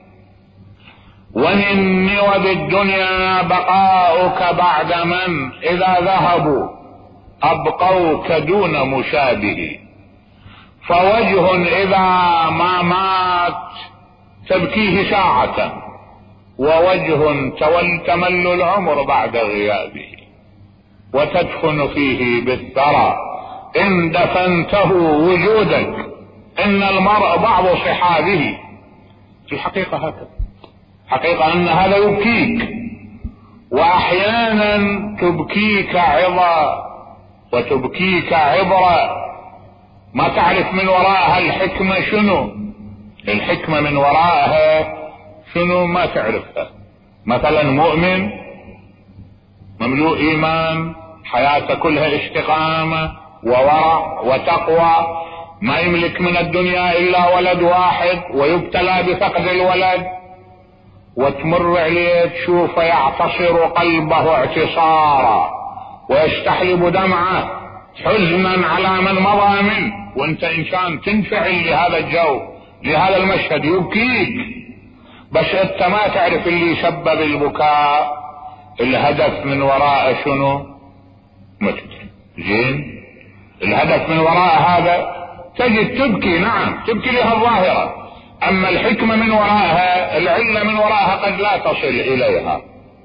ومني وبالدنيا بقاؤك بعد من اذا ذهبوا ابقوك دون مشابه، فوجه اذا ما مات تبكيه ساعة، ووجه تول تمل العمر بعد غيابه، وتدفن فيه بالثرى ان دفنته وجودك، ان المرء بعض صحابه. في الحقيقة هكذا، حقيقة ان هذا يبكيك، واحيانا تبكيك عظة وتبكيك عبرة ما تعرف من وراءها الحكمة شنو. الحكمة من وراءها شنو ما تعرفها. مثلا مؤمن مملوء ايمان، حياته كلها استقامة وورع وتقوى، ما يملك من الدنيا الا ولد واحد ويبتلى بفقد الولد، وتمر عليه تشوفه يعتصر قلبه اعتصارا ويستحلب دمعه حزنا على من مضى منه، وانت انسان تنفعل لهذا الجو لهذا المشهد، يبكيك. بس انت ما تعرف اللي سبب البكاء الهدف من وراء شنو ما تدري. زين، الهدف من وراء هذا تجد تبكي، نعم تبكي لها الظاهرة، اما الحكمة من وراءها العلة من وراءها قد لا تصل اليها.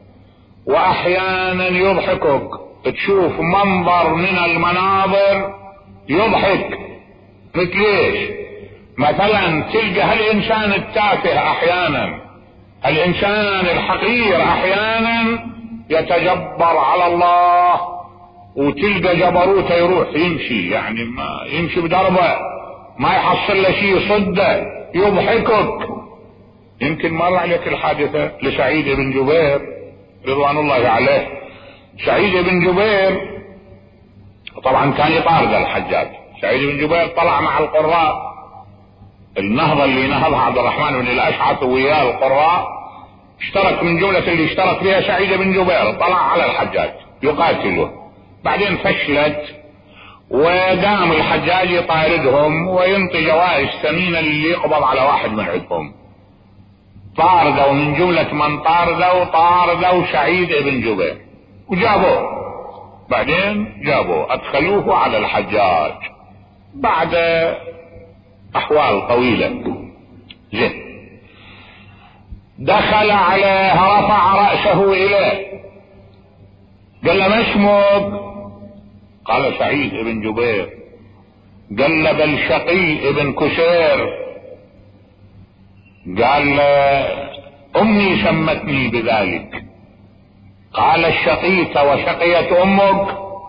واحيانا يضحكك، تشوف منظر من المناظر يضحك. مثل ايش؟ مثلا تلقى هالانسان التافه احيانا، الانسان الحقير احيانا يتجبر على الله، وتلقى جبروته يروح يمشي، يعني ما يمشي بدربه ما يحصل له شيء صده، يضحكك. يمكن مر عليك الحادثة لسعيد بن جبير رضوان الله عليه. سعيد بن جبير طبعا كان يطارد الحجاج. سعيد بن جبير طلع مع القراء، النهضة اللي نهضها عبد الرحمن بن الاشعث وياه القراء، اشترك من جملة اللي اشترك فيها سعيد بن جبير، طلع على الحجاج يقاتله. بعدين فشلت وقام الحجاج يطاردهم وينطي جوائز ثمينة اللي يقبض على واحد من عندهم. طاردوا من جملة من طاردوا طاردوا سعيد بن جبير وجابوه. بعدين جابوه ادخلوه على الحجاج بعد احوال طويلة. زين، دخل عليه رفع رأسه اليه قال له ما اسمك؟ قال سعيد بن جبير. قال له بل شقي بن كسير. قال له امي سمتني بذلك. قال الشقيت وشقيت امك؟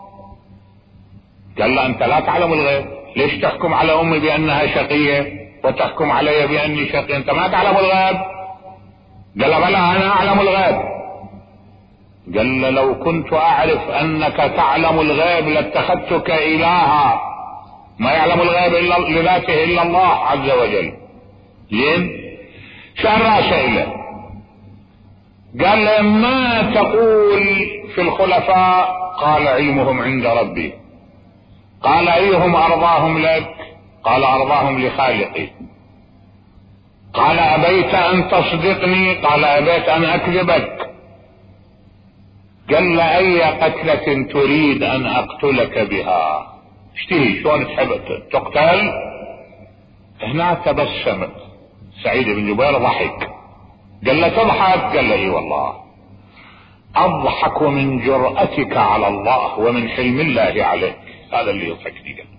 قال له انت لا تعلم الغيب، ليش تحكم على امي بانها شقية وتحكم علي باني شقي؟ انت ما تعلم الغيب. قال له بلى انا اعلم الغيب. قال له لو كنت اعرف انك تعلم الغيب لاتخذتك الها، ما يعلم الغيب الا لذاته الا الله عز وجل. زين، شهر راسه له قال له ما تقول في الخلفاء؟ قال علمهم عند ربي. قال ايهم ارضاهم لك؟ قال ارضاهم لخالقي. قال ابيت ان تصدقني؟ قال ابيت ان اكذبك. قال له اي قتلة تريد ان اقتلك بها؟ اشتهي شلون تحب تقتل. هنا تبسمت سعيد بن جبير ضحك، قال له تضحك؟ قال له اي والله اضحك من جرأتك على الله ومن حلم الله عليك، هذا اللي يضحكني. قال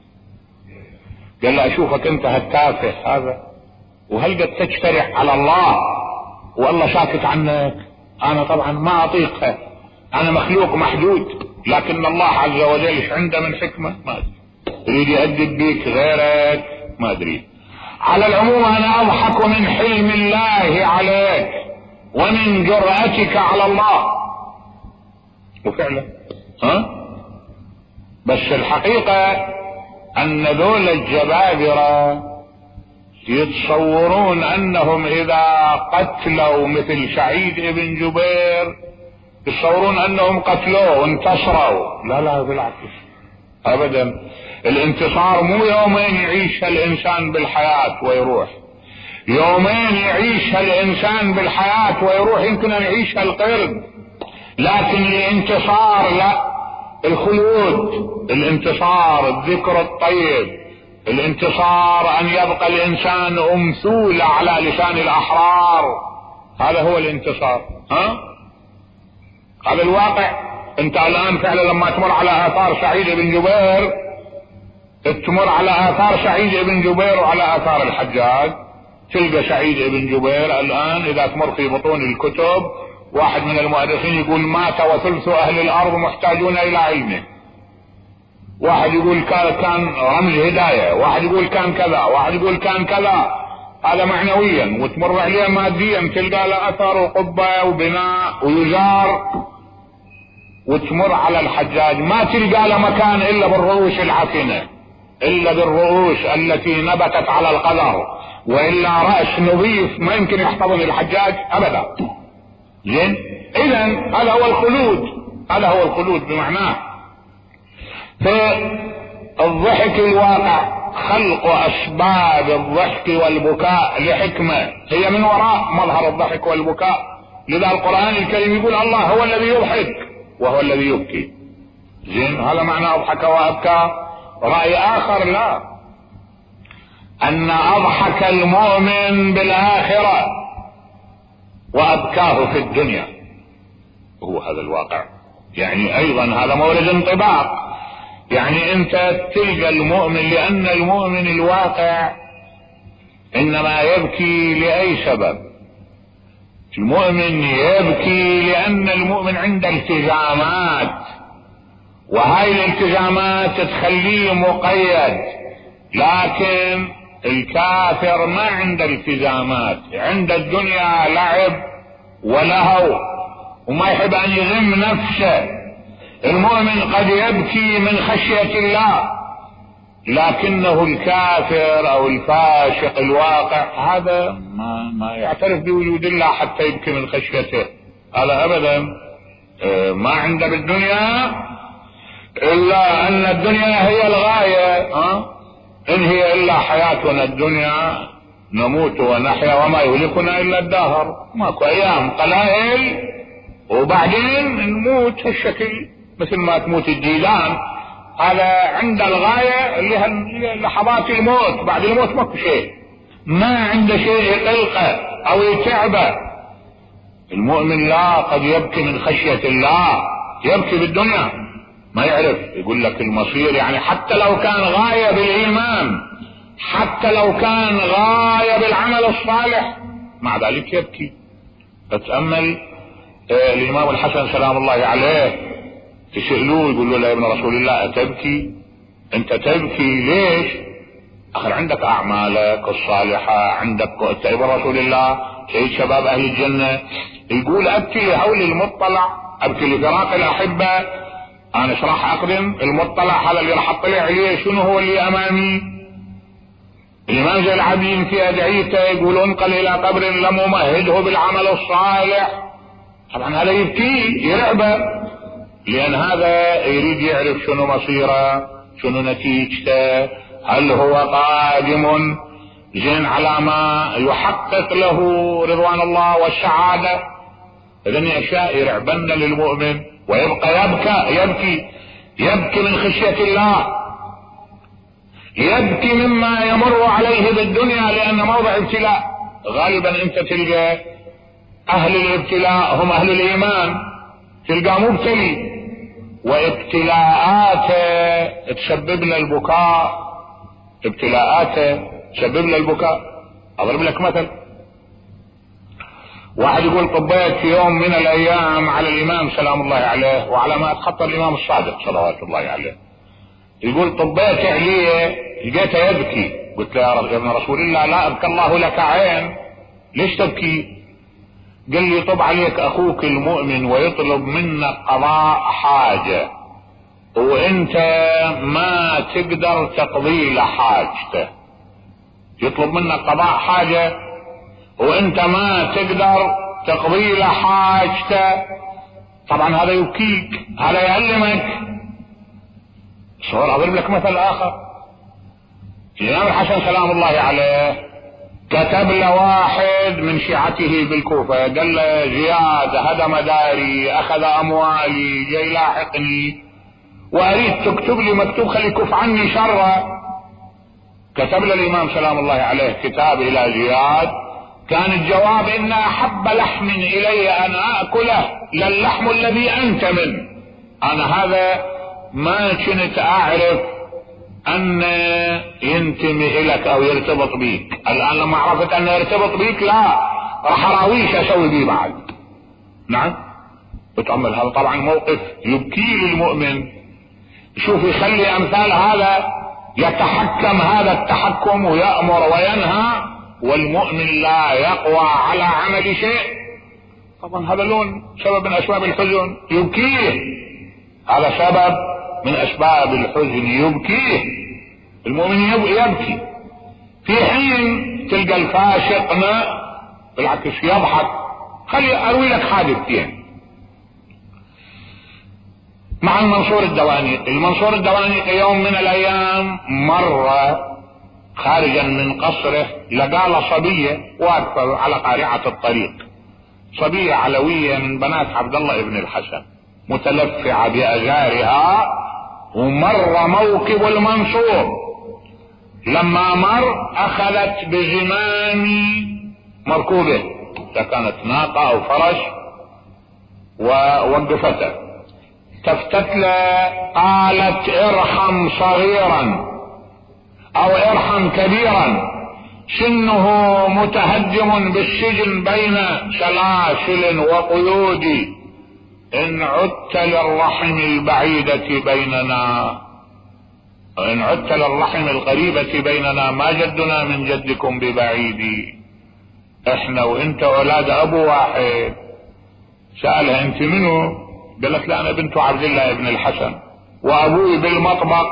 قال له اشوفك انت هالتافه هذا وهل قد تجترح على الله والله ساكت عنك؟ انا طبعا ما اطيقها، انا مخلوق محدود، لكن الله عز وجل ايش عنده من حكمه ما ادري، يريد يهدد بيك غيرك ما ادري. على العموم انا اضحك من حلم الله عليك ومن جرأتك على الله. وفعلا ها بس الحقيقة ان ذول الجبابرة يتصورون انهم اذا قتلوا مثل سعيد بن جبير يتصورون انهم قتلوه وانتصروا. لا لا بالعكس ابدا، الانتصار مو يومين يعيش الانسان بالحياة ويروح، يومين يعيش الانسان بالحياة ويروح، يمكن ان يعيش القرد، لكن الانتصار لا، الخلود، الانتصار الذكر الطيب، الانتصار ان يبقى الانسان امثول على لسان الاحرار، هذا هو الانتصار. ها هذا الواقع. انت الان فعلا لما تمر على اثار سعيد بن جبير، تمر على اثار سعيد بن جبير وعلى اثار الحجاج، تلقى سعيد بن جبير الان اذا تمر في بطون الكتب واحد من المؤرخين يقول مات وثلث اهل الارض محتاجون الى علمه، واحد يقول كان رمز هداية، واحد يقول كان كذا، واحد يقول كان كذا، هذا معنويا. وتمر عليه ماديا تلقى له اثر وقبة وبناء ويزار. وتمر على الحجاج ما تلقى له مكان الا بالرؤوس العفنة، الا بالرؤوس التي نبتت على القدر، والا رأس نظيف ما يمكن يحتضن الحجاج ابدا. زين اذا هذا هو الخلود، هذا هو الخلود بمعناه. فالضحك الواقع خلق اسباب الضحك والبكاء لحكمة هي من وراء مظهر الضحك والبكاء. لذا القرآن الكريم يقول الله هو الذي يضحك وهو الذي يبكي. زين هذا معنى اضحك وابكى. رأي اخر لا، ان اضحك المؤمن بالاخرة وابكاه في الدنيا، هو هذا الواقع. يعني ايضا هذا مورد انطباق، يعني انت تلقى المؤمن، لان المؤمن الواقع انما يبكي لاي سبب؟ المؤمن يبكي لان المؤمن عنده التزامات، وهاي الالتزامات تخليه مقيد. لكن الكافر ما عنده التزامات، عند الدنيا لعب ولهو وما يحب ان يغم نفسه. المؤمن قد يبكي من خشية الله، لكنه الكافر او الفاسق الواقع هذا ما, ما يعترف بوجود الله حتى يبكي من خشيته، هذا ابدا ما عنده بالدنيا الا ان الدنيا هي الغاية. أه؟ ان هي الا حياتنا الدنيا نموت ونحيا وما يهلكنا الا الدهر، ماكو ايام قلائل وبعدين نموت هالشكل مثل ما تموت الجيلان. هذا عند الغاية اللي هي لحظات الموت، بعد الموت ماكو شيء، ما عنده شيء يقلقه او يتعبه. المؤمن لا، قد يبكي من خشية الله، يبكي بالدنيا ما يعرف، يقول لك المصير، يعني حتى لو كان غاية بالايمان، حتى لو كان غاية بالعمل الصالح مع ذلك يبكي. فتأمل آه الامام الحسن سلام الله عليه تسألوه يقول له لا يا ابن رسول الله أتبكي؟ انت تبكي ليش؟ اخر عندك اعمالك الصالحة، عندك انت ابن رسول الله سيد شباب اهل الجنة. يقول ابكي لهول المطلع، ابكي لفراق الاحبة. انا ايش راح اقدم؟ المطلع هذا اللي راح اطلع عليه شنو هو اللي امامي؟ الامام زي العابدين في ادعيته يقول انقل الى قبر لم امهده بالعمل الصالح. طبعا هذا يبكي يرعبه، لان هذا يريد يعرف شنو مصيره، شنو نتيجته، هل هو قادم زين على ما يحقق له رضوان الله والسعادة. اذن اشياء يرعبن للمؤمن، ويبقى يبكى يبكي يبكي من خشية الله. يبكي مما يمر عليه بالدنيا، لأن موضع ابتلاء. غالبا انت تلقى اهل الابتلاء هم اهل الايمان، تلقى مبتلي وابتلاءاته تسبب له البكاء، ابتلاءاته تسبب له البكاء. اضرب لك مثل، واحد يقول طبيت في يوم من الايام على الامام سلام الله عليه وعلى ما اتخطى الامام الصادق صلوات الله عليه، يقول طبيت عليه لقيته يبكي، قلت له يا ابن رسول الله لا ابكى الله لك عين، ليش تبكي؟ قال لي طب عليك اخوك المؤمن ويطلب منك قضاء حاجة وانت ما تقدر تقضي له حاجته، يطلب منك قضاء حاجة وانت ما تقدر تقضي له حاجته، طبعا هذا يبكيك، هذا يعلمك. صور اضرب لك مثل اخر، الامام الحسن سلام الله عليه كتب له واحد من شيعته بالكوفة، قال له زياد هدم داري، اخذ اموالي، جاي لاحقني واريد تكتب لي مكتوب خلي يكف عني شره. كتب له الامام سلام الله عليه كتاب الى زياد، كان الجواب ان احب لحم الي ان اكله للحم الذي انت منه، انا هذا ما كنت اعرف ان ينتمي الك او يرتبط بيك، الان لما عرفت انه يرتبط بيك لا راح اراويش اسوي بيه بعد. نعم بتعمل هذا طبعا موقف يبكي للمؤمن، شوف يخلي امثال هذا يتحكم هذا التحكم ويأمر وينهى، والمؤمن لا يقوى على عمل شيء، طبعا هذا لون سبب من اسباب الحزن يبكيه، هذا سبب من اسباب الحزن يبكيه، المؤمن يبكي. في حين تلقى الفاسق بالعكس يضحك. خلي اروي لك حادثتين مع المنصور الدوانيقي. المنصور الدوانيقي يوم من الايام مر خارجا من قصره لقى له صبيه واقفه على قارعه الطريق، صبيه علويه من بنات عبد الله ابن الحسن متلفعه بازارها، ومر موكب المنصور، لما مر اخذت بزمام مركوبه، اذا كانت ناقه او فرس، ووقفته، تفتت له قالت ارحم صغيرا او ارحم كبيرا، سنه متهجم بالسجن بين سلاسل وقيود، ان عدت للرحم البعيدة بيننا، ان عدت للرحم القريبة بيننا ما جدنا من جدكم ببعيد، احنا وانت اولاد ابو واحد. سألها انت منه؟ قالت لا انا بنت عبد الله ابن الحسن، وابوي بالمطبق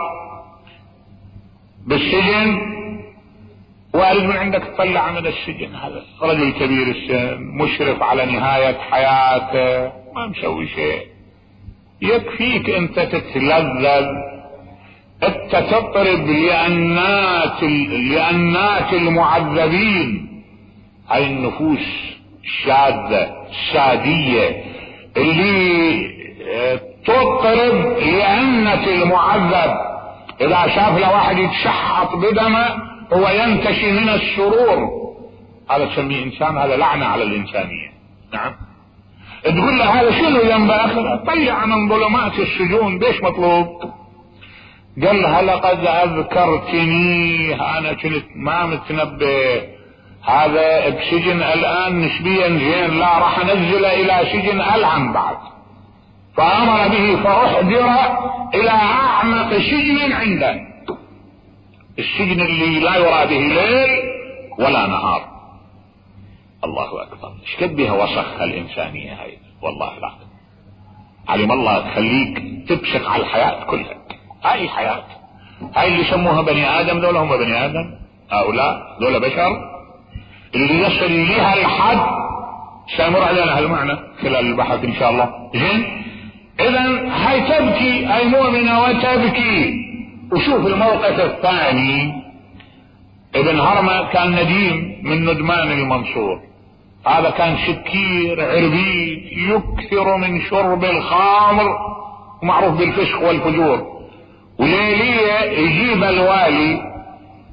بالسجن، واريد من عندك تطلع من السجن. هذا رجل كبير السن مشرف على نهاية حياته، ما مسوي شيء، يكفيك انت تتلذذ، انت تطرب لأنات لأنات المعذبين، هاي النفوس الشاذة السادية اللي تطرب لأنة المعذب، اذا شاف له واحد يتشحط بدمه هو ينتشي من السرور، هذا تسميه انسان، هذا لعنة على الانسانية. نعم تقول له هذا شنو ذنبه؟ طلع من ظلمات السجون، بيش مطلوب؟ قال لها لقد اذكرتني، انا كنت ما متنبه، هذا بسجن الان نسبيا زين، لا راح انزله الى سجن العن بعد، فامر به فاحضر الى اعمق سجن عنده، السجن اللي لا يرى به ليل ولا نهار. الله اكبر، ايش قد بها وسخ الانسانيه هاي، والله لا علم الله تخليك تبشق على الحياه كلها. هاي الحياه هاي اللي يسموها بني ادم، دول هم بني ادم؟ هؤلاء دول بشر، اللي يصل لها الحد سيمر علينا هالمعنى خلال البحث ان شاء الله. زين، اذا هاي تبكي، هاي مؤمنه وتبكي. وشوف الموقف الثاني، ابن هرمة كان نديم من ندمان المنصور، هذا كان شكير عربيد يكثر من شرب الخمر ومعروف بالفسق والفجور، وليلية يجيب الوالي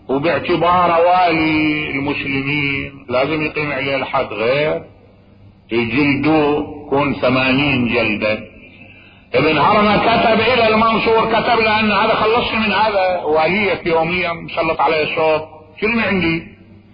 وباعتباره والي المسلمين لازم يقيم عليه الحد، غير يجلدوه كون ثمانين جلدة. ابن هرمة كتب الى المنصور، كتب له ان هذا خلصني من هذا، واليك يوميا مسلط عليه الصوت، كلمة عندي.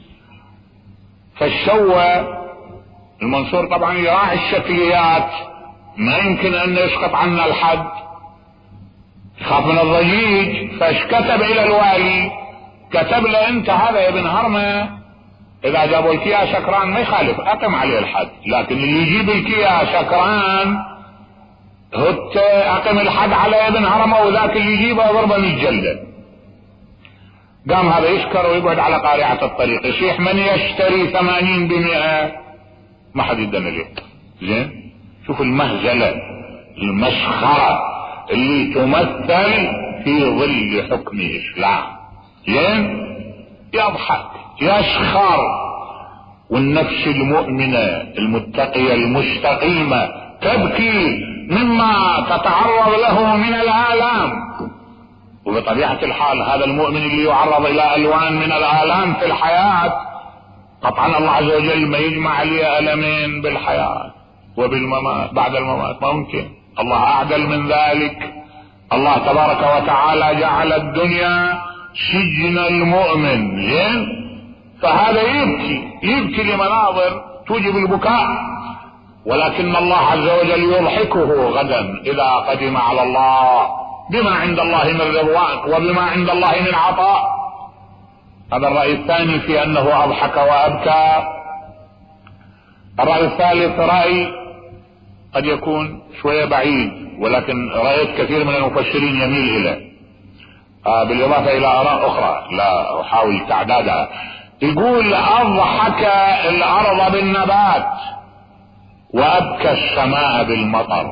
فالشوى المنصور طبعا يراعي الشكليات، ما يمكن ان يسقط عنا الحد، يخاف من الضجيج، فاش كتب الى الوالي، كتب له انت هذا يا ابن هرمة اذا جابوا الكيا سكران ما يخالف اقم عليه الحد، لكن اللي يجيب الكيا سكران هت اقم الحد على ابن هرمة، وذاك اللي يجيبه ضربه مية جلدة. قام هذا يسكر ويقعد على قارعة الطريق، يصيح من يشتري ثمانين بمئة، ما حد يدنا ليه. زين، شوف المهزلة المسخرة اللي تمثل في ظل حكم الاسلام. زين، يضحك يسخر، والنفس المؤمنة المتقية المستقيمة تبكي مما تتعرض له من الآلام. وبطبيعة الحال هذا المؤمن اللي يعرض الى الوان من الآلام في الحياة، قطعا الله عز وجل ما يجمع عليه ألمين بالحياة وبالممات بعد الممات، ما ممكن. الله اعدل من ذلك. الله تبارك وتعالى جعل الدنيا سجن المؤمن. زين، فهذا يبكي يبكي لمناظر توجب البكاء، ولكن الله عز وجل يضحكه غدا اذا قدم على الله بما عند الله من رضوان وبما عند الله من عطاء. هذا الرأي الثاني في انه اضحك وابكى. الرأي الثالث رأي قد يكون شوية بعيد، ولكن رأيت كثير من المفسرين يميل اليه، آه بالاضافة الى اراء اخرى لا احاول تعدادها. يقول اضحك الارض بالنبات وابكى السماء بالمطر،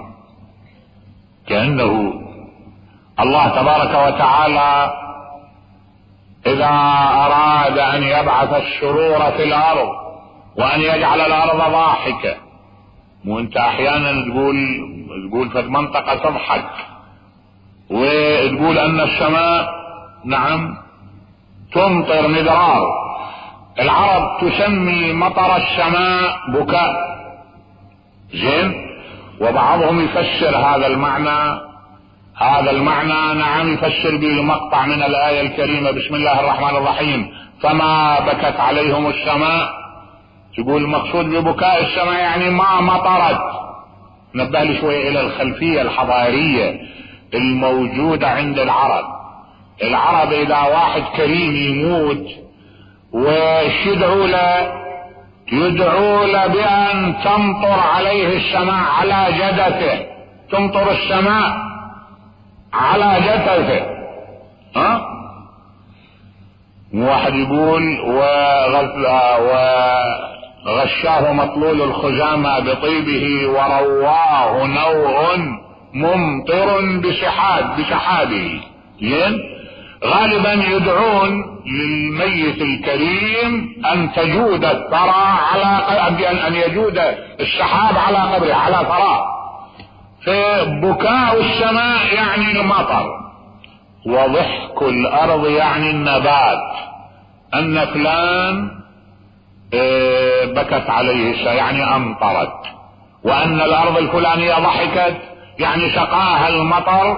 كأنه الله تبارك وتعالى اذا اراد ان يبعث السرور في الارض وان يجعل الارض ضاحكة، وانت احيانا تقول تقول في المنطقة تضحك وتقول ان السماء نعم تمطر مدرار. العرب تسمي مطر السماء بكاء. زين، وبعضهم يفسر هذا المعنى هذا المعنى نعم يفسر به المقطع من الآية الكريمة بسم الله الرحمن الرحيم فما بكت عليهم السماء. يقول المقصود ببكاء السماء يعني ما مطرت. نبه لي شوية الى الخلفية الحضارية الموجودة عند العرب. العرب اذا واحد كريم يموت وش يدعو له؟ يدعو له بان تمطر عليه السماء على جدته، تمطر السماء على جدته. ها واحد يقول وغشاه مطلول الخزامى بطيبه ورواه نوء ممطر بسحاب بسحابه. زين، غالبا يدعون للميت الكريم ان تجود الثرى على ان يجود السحاب على قبره على ثراه. فبكاء السماء يعني المطر، وضحك الارض يعني النبات، ان فلان بكت عليه يعني امطرت، وان الارض الفلانية ضحكت يعني سقاها المطر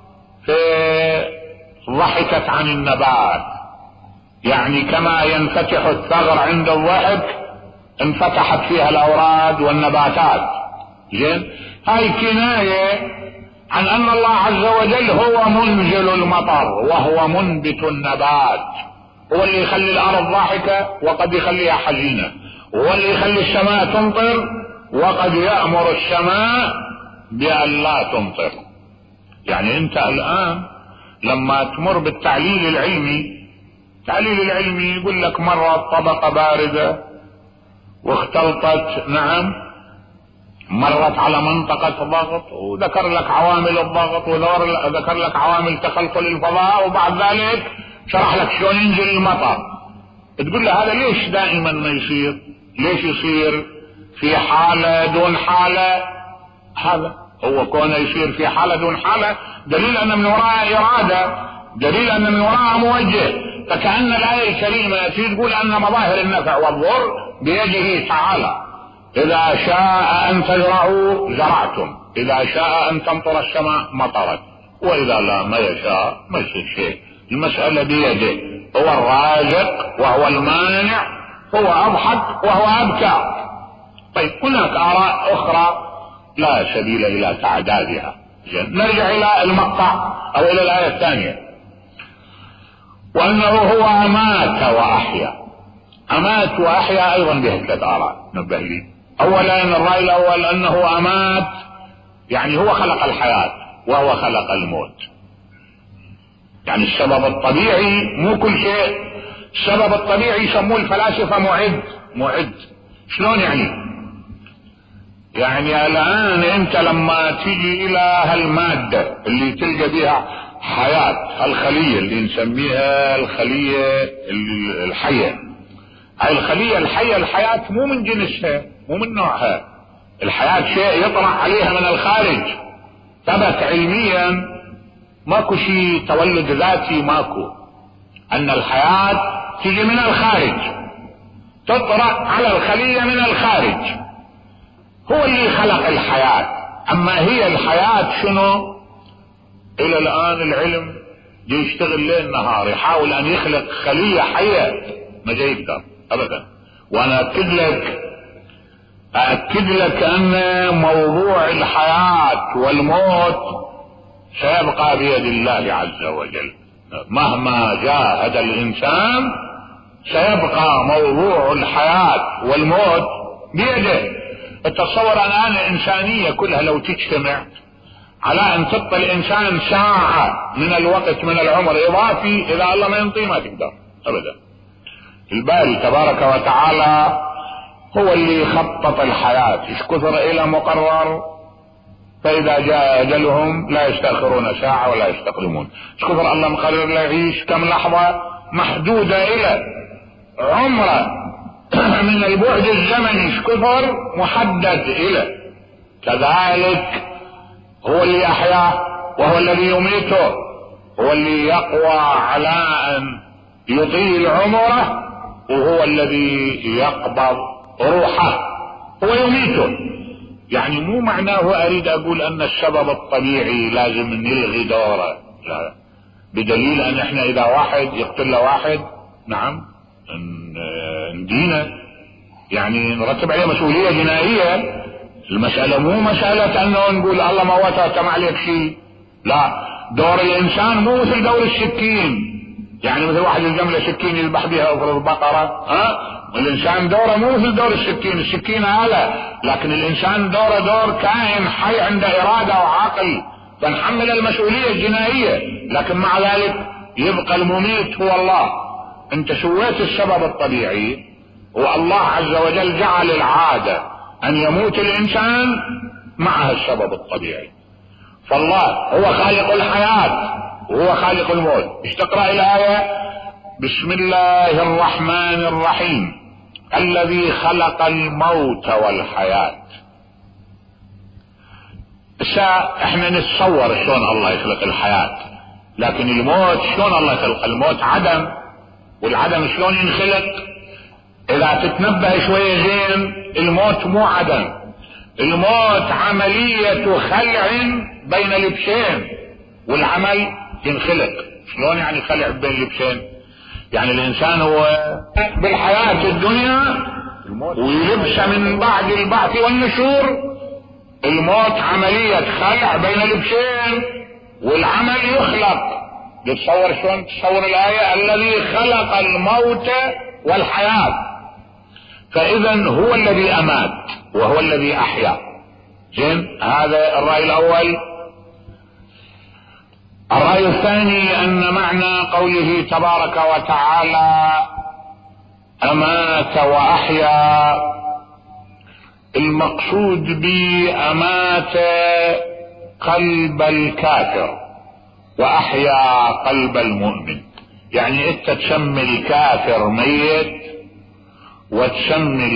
فضحكت عن النبات. يعني كما ينفتح الثغر عند الضحك انفتحت فيها الاوراد والنباتات. زين، هاي كناية عن ان الله عز وجل هو منزل المطر وهو منبت النبات، هو اللي يخلي الارض ضاحكة وقد يخليها حزينة، هو اللي يخلي السماء تمطر وقد يأمر السماء بأن لا تمطر. يعني انت الان لما تمر بالتعليل العلمي، التعليل العلمي يقول لك مرة طبقة باردة واختلطت نعم مرت على منطقة ضغط، وذكر لك عوامل الضغط وذكر لك عوامل تخلخل الفضاء، وبعد ذلك شرح لك شلون ينزل المطر. تقول له هذا ليش دائما ما يصير؟ ليش يصير في حالة دون حالة؟ هذا هو كونه يصير في حالة دون حالة دليل ان من وراء ارادة، دليل ان من وراء موجه. فكأن الآية الكريمة تقول أن مظاهر النفع والضر بيده تعالى. إذا شاء أن تزرعوا زرعتم، إذا شاء أن تمطر السماء مطرت، وإذا لا ما يشاء ما يصير شيء. المسألة بيده، هو الرازق وهو المانع، هو أضحك وهو أبكى. طيب هناك آراء أخرى لا سبيل إلى تعدادها. نرجع إلى المقطع أو إلى الآية الثانية، وأنه هو أمات وأحيا. أمات وأحيا أيضا بها ثلاث آراء نبه لي. أولا الرأي الأول أنه أمات يعني هو خلق الحياة وهو خلق الموت، يعني السبب الطبيعي مو كل شيء. السبب الطبيعي يسموه الفلاسفة معد. معد شلون يعني؟ يعني الآن أنت لما تيجي إلى هالمادة اللي تلقى بها حياة، الخلية اللي نسميها الخلية الحية، هاي الخلية الحية الحياة مو من جنسها مو من نوعها. الحياة شيء يطرح عليها من الخارج، ثبت علميا، ماكو شيء تولد ذاتي، ماكو. أن الحياة تيجي من الخارج، تطرح على الخلية من الخارج، هو اللي خلق الحياة. أما هي الحياة شنو؟ إلى الآن العلم يشتغل ليل نهار يحاول أن يخلق خلية حية، ما جاي يقدر أبدا. وأنا أكد لك أكد لك أن موضوع الحياة والموت سيبقى بيد الله عز وجل. مهما جاهد الإنسان سيبقى موضوع الحياة والموت بيده. التصور الآن الإنسانية كلها لو تجتمع على أن تبقى الإنسان ساعة من الوقت من العمر إضافي، إذا الله ما ينطي ما تقدر أبدا. الباري تبارك وتعالى هو اللي خطط الحياة، إيش كثر إلى مقرر، فإذا جاء أجلهم لا يستأخرون ساعة ولا يستقدمون. إيش كثر الله مقرر له يعيش كم لحظة محدودة إلى عمره من البعد الزمني، إيش كثر محدد إلى. كذلك هو اللي أحياه وهو الذي يميته، هو اللي يقوى على أن يطيل عمره، وهو الذي يقبض روحه، هو يميته. يعني مو معناه أريد أقول أن السبب الطبيعي لازم نلغي دوره، لا، بدليل أن احنا إذا واحد يقتل له واحد نعم ندينه، يعني نرتب عليه مسؤولية جنائية. المسألة مو مسألة أنه نقول الله موته وتم عليك شيء، لا، دور الإنسان مو مثل دور السكين، يعني مثل واحد يلزم له سكين يذبح بها أفرض البقرة، ها؟ الإنسان دوره مو مثل دور السكين، السكين آلة، لكن الإنسان دوره دور كائن حي عنده إرادة وعقل، فنحمل المسؤولية الجنائية. لكن مع ذلك يبقى المميت هو الله. أنت سويت السبب الطبيعي، والله عز وجل جعل العادة أن يموت الإنسان معها السبب الطبيعي. فالله هو خالق الحياة وهو خالق الموت. ايش تقرأ الآية؟ بسم الله الرحمن الرحيم الذي خلق الموت والحياة. سا احنا نتصور شلون الله يخلق الحياة، لكن الموت شلون الله يخلق الموت؟ عدم، والعدم شلون ينخلق؟ اذا تتنبه شوية زين، الموت مو عدم، الموت عملية خلع بين لبسين، والعمل ينخلق. شلون يعني خلع بين لبسين؟ يعني الانسان هو بالحياة الدنيا ويلبس من بعد البعث والنشور، الموت عملية خلع بين لبسين والعمل يخلق. تتصور شلون؟ تصور الآية الذي خلق الموت والحياة. فإذا هو الذي أمات وهو الذي أحيا. زين، هذا الرأي الأول. الرأي الثاني أن معنى قوله تبارك وتعالى أمات وأحيا، المقصود بأمات قلب الكافر وأحيا قلب المؤمن. يعني انت تسمي الكافر ميت وتسمي